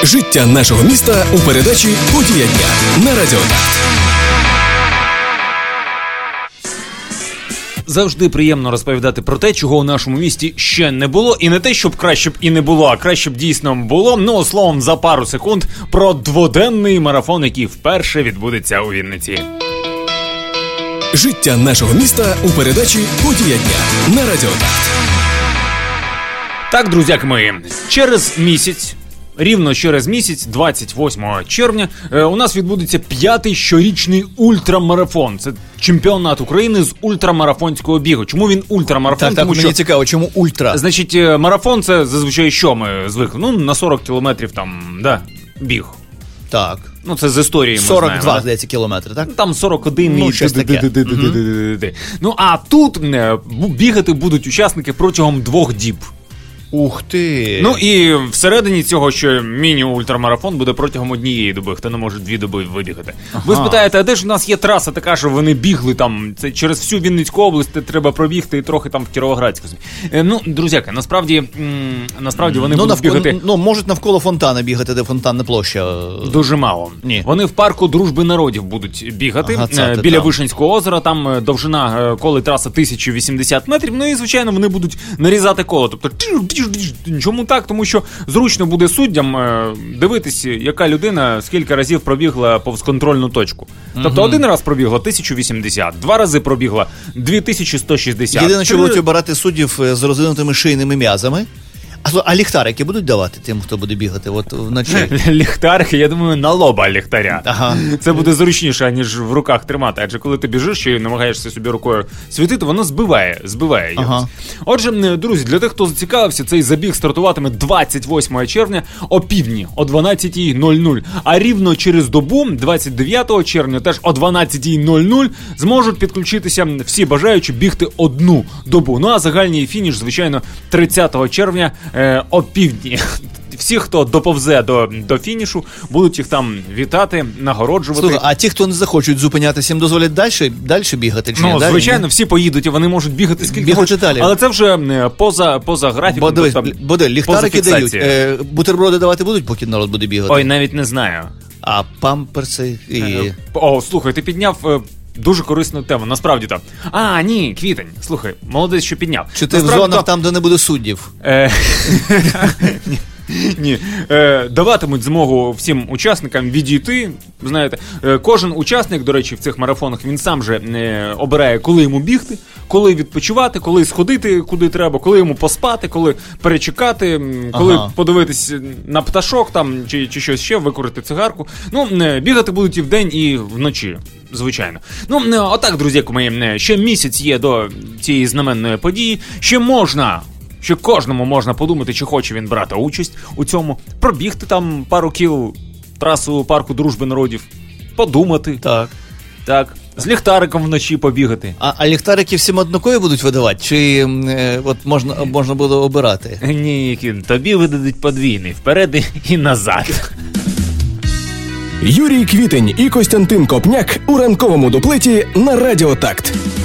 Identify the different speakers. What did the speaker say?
Speaker 1: Життя нашого міста у передачі «Подія дня» на Радіо Такт.
Speaker 2: Завжди приємно розповідати про те, чого у нашому місті ще не було. І не те, щоб краще б і не було, а краще б дійсно було. Ну, словом, за пару секунд про дводенний марафон, який вперше відбудеться у Вінниці.
Speaker 1: Життя нашого міста у передачі «Подія дня» на Радіо Такт.
Speaker 2: Так, друзяки мої, через місяць, рівно через місяць, 28 червня, у нас відбудеться 5-й щорічний ультрамарафон. Це чемпіонат України з ультрамарафонського бігу. Чому він ультрамарафон?
Speaker 3: Так, мені цікаво, чому ультра?
Speaker 2: Значить, марафон – це зазвичай що ми звикли? Ну, на 40 кілометрів там, да, біг.
Speaker 3: Так.
Speaker 2: Ну, це з історії ми
Speaker 3: 42,
Speaker 2: знаємо.
Speaker 3: здається, кілометри, так?
Speaker 2: Там 41
Speaker 3: ну, щось таке.
Speaker 2: Ну, а тут бігати будуть учасники протягом 2 діб.
Speaker 3: Ух ти!
Speaker 2: Ну і всередині цього, що міні-ультрамарафон буде протягом 1 доби, хто не може 2 доби вибігати. Ага. Ви спитаєте, а де ж у нас є траса така, що вони бігли там, це через всю Вінницьку область, треба пробігти і трохи там в Кіровоградську. Ну, друзяки, насправді вони будуть бігати...
Speaker 3: Ну, можуть навколо фонтана бігати, де фонтанна площа.
Speaker 2: Дуже мало.
Speaker 3: Ні.
Speaker 2: Вони в парку Дружби народів будуть бігати, біля Вишенського озера, там довжина коли траса 1080 метрів, ну і, звичайно, вони будуть нарізати коло, тобто чому так? Тому що зручно буде суддям дивитися, яка людина скільки разів пробігла повз контрольну точку. Тобто один раз пробігла 1080, 2 рази пробігла 2160.
Speaker 3: Єдине, що будуть обирати суддів з розвинутими шийними м'язами. А ліхтарики будуть давати тим, хто буде бігати от вночі?
Speaker 2: Ліхтарики, я думаю, на лоба ліхтаря.
Speaker 3: Ага.
Speaker 2: Це буде зручніше, ніж в руках тримати. Адже коли ти біжиш і намагаєшся собі рукою світити, воно збиває. Ага. Отже, друзі, для тих, хто зацікавився, цей забіг стартуватиме 28 червня о півдні, о 12:00. А рівно через добу, 29 червня, теж о 12:00, зможуть підключитися всі бажаючі бігти 1 добу. Ну а загальний фініш, звичайно, 30 червня о півдні. Всі, хто доповзе до фінішу, будуть їх там вітати, нагороджувати.
Speaker 3: Слухай, а ті, хто не захочуть зупинятися, їм дозволять далі бігати? Чи
Speaker 2: ну, звичайно, всі поїдуть, і вони можуть бігати скільки хочуть. Але це вже поза графіком.
Speaker 3: Бо ліхтарики дають. Бутерброди давати будуть, поки народ буде бігати?
Speaker 2: Ой, навіть не знаю.
Speaker 3: А памперси і...
Speaker 2: О, слухай, ти підняв... Дуже корисну тему, насправді так. А, ні, квітень. Слухай, молодець, що підняв.
Speaker 3: Чи ти насправді в зонах там, де не буде суддів?
Speaker 2: Ні. Даватимуть змогу всім учасникам відійти. Знаєте, кожен учасник, до речі, в цих марафонах, він сам же обирає, коли йому бігти, коли відпочивати, коли сходити куди треба, коли йому поспати, коли перечекати, коли подивитись на пташок там, чи щось ще, викурити цигарку. Ну, бігати будуть і вдень, і вночі. Звичайно. Ну, отак, друзі, мої, ще місяць є до цієї знаменної події. Ще кожному можна подумати, чи хоче він брати участь у цьому. Пробігти там пару кіл трасу парку Дружби народів. Подумати. Так. З ліхтариком вночі побігати.
Speaker 3: А ліхтарики всім однакові будуть видавати? Чи от можна буде обирати?
Speaker 2: Ні, тобі видадуть подвійний. Вперед і назад.
Speaker 1: Юрій Квітень і Костянтин Копняк у ранковому дуплеті на Радіо Такт.